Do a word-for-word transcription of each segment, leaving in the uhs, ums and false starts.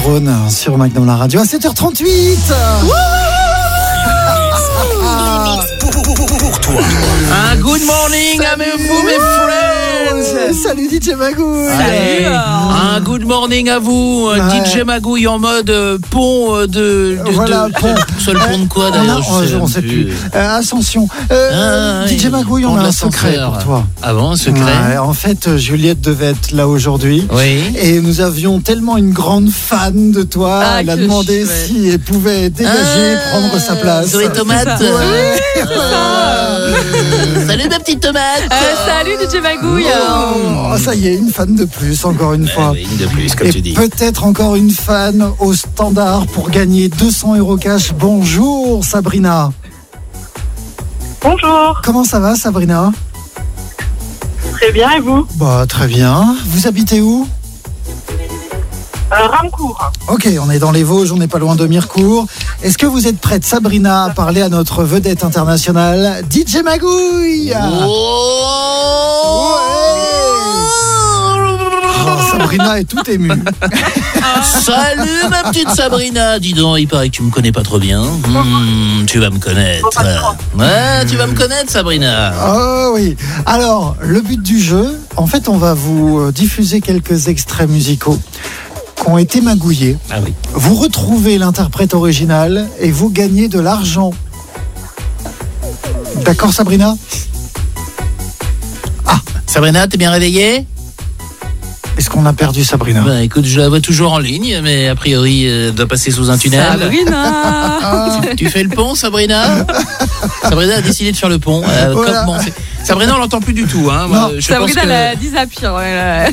Rhône sur Magnum la radio à sept heures trente-huit. Pour, pour, pour, pour toi. Un good morning à vous mes friends. Salut D J Magouille. Salut. Un good morning à vous, ouais. D J Magouille en mode euh, pont euh, de, de voilà de... pont. Sur le pont de quoi d'ailleurs? On, je on sais sait plus. plus. Euh, Ascension. Euh, ah, D J Magouille, on a un secret pour toi. Ah bon, un secret? Ouais, en fait, Juliette devait être là aujourd'hui. Oui. Et nous avions tellement une grande fan de toi. Ah, elle a demandé chouette. si elle pouvait dégager, ah, prendre sa place. Zoé Tomate. C'est ça. Ouais. Oui, c'est Euh, salut ma petite tomate. Euh, salut D J Magouille. Oh, ça y est, une fan de plus, encore une fois. Ouais, une de plus, comme Et tu dis. peut-être encore une fan au standard pour gagner deux cents euros cash. Bonjour Sabrina. Bonjour, Comment ça va Sabrina? très bien et vous? Bah très bien. Vous habitez où? euh, Ramcourt. Ok, on est dans les Vosges, on n'est pas loin de Mirecourt. Est-ce que vous êtes prête, Sabrina, à parler à notre vedette internationale, D J Magouille? Oh Oh, Sabrina est toute émue. Salut ma petite Sabrina. Dis donc, il paraît que tu me connais pas trop bien. Hmm, tu vas me connaître. Ouais, tu vas me connaître Sabrina. Oh oui. Alors, le but du jeu, en fait, on va vous diffuser quelques extraits musicaux qui ont été magouillés. Ah oui. Vous retrouvez l'interprète original et vous gagnez de l'argent. D'accord Sabrina? Sabrina, t'es bien réveillée? Est-ce qu'on a perdu Sabrina? Bah écoute, je la vois toujours en ligne, mais a priori, elle doit passer sous un tunnel. Sabrina. Tu fais le pont, Sabrina? Sabrina a décidé de faire le pont. Euh, Voilà. comment on fait? Sabrina, on l'entend plus du tout. Hein. Moi, Non. je Sabrina, pense que... elle a dit Zapier. Ouais, là.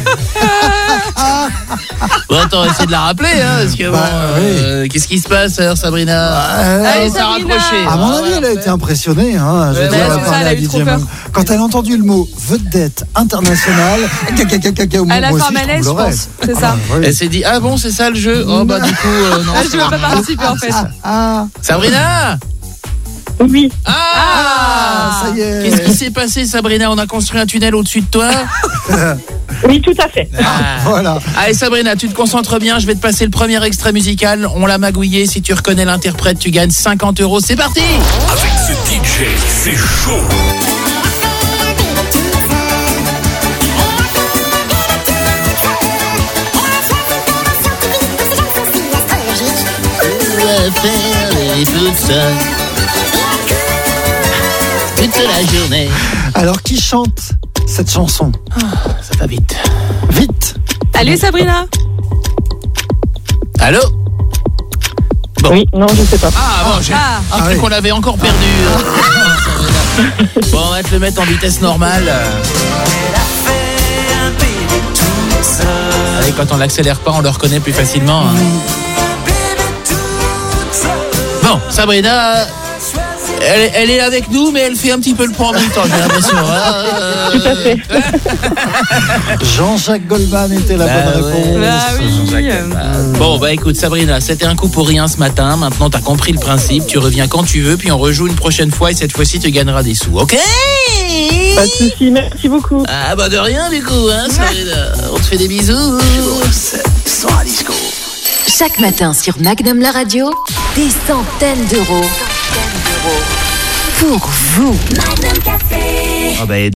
Bon, attends, on va essayer de la rappeler. Hein, parce que, Bah, bon, euh, qu'est-ce qui se passe, alors, Sabrina? Euh, Allez, Elle s'est Sabrina. raccrochée. À mon Ah, avis, voilà. elle a été impressionnée. Hein. Je veux Ouais, dire, ouais, elle a c'est ça, parlé elle a à eu D J trop peur. Mag. Quand elle a entendu le mot vedette internationale, caca, caca, caca, moi Elle a fait aussi, un je malaise, je tremblerais. pense. C'est Ah ça. bah, oui. Elle s'est dit, ah bon, c'est ça le jeu? Oh, bah, du coup, euh, non. Ah, je ne vais pas participer en fait. Ah, Sabrina! Oui, Ah, ah, ça y est. Qu'est-ce qui s'est passé, Sabrina? On a construit un tunnel au-dessus de toi? oui, tout à fait. Ah. Voilà. Allez, Sabrina, tu te concentres bien. Je vais te passer le premier extrait musical. On l'a magouillé. Si tu reconnais l'interprète, tu gagnes cinquante euros. C'est parti! Avec ce D J, c'est chaud. Toute la journée. Alors, qui chante cette chanson? Ça va vite. Vite. Allez, Sabrina. Allô? Bon. Oui, non, je sais pas. Ah, bon, j'ai Ah. j'ai Ah cru oui. qu'on l'avait encore perdu. Bon, on va te le mettre en vitesse normale. Allez, quand on l'accélère pas, on le reconnaît plus facilement. Hein. Bon, Sabrina, elle, elle est avec nous, mais elle fait un petit peu le pont en même temps, j'ai l'impression. Euh... Tout à fait. Jean-Jacques Goldman était la Bah bonne ouais. réponse. Bah oui. Euh, Bon, bah écoute, Sabrina, c'était un coup pour rien ce matin. Maintenant, t'as compris le principe. Tu reviens quand tu veux, puis on rejoue une prochaine fois et cette fois-ci, tu gagneras des sous. Ok? Pas de souci, merci beaucoup. Ah bah de rien du coup, hein, Sabrina. On te fait des bisous. Sans à disco. Chaque matin sur Magnum la radio, des centaines d'euros pour vous. Ah bah,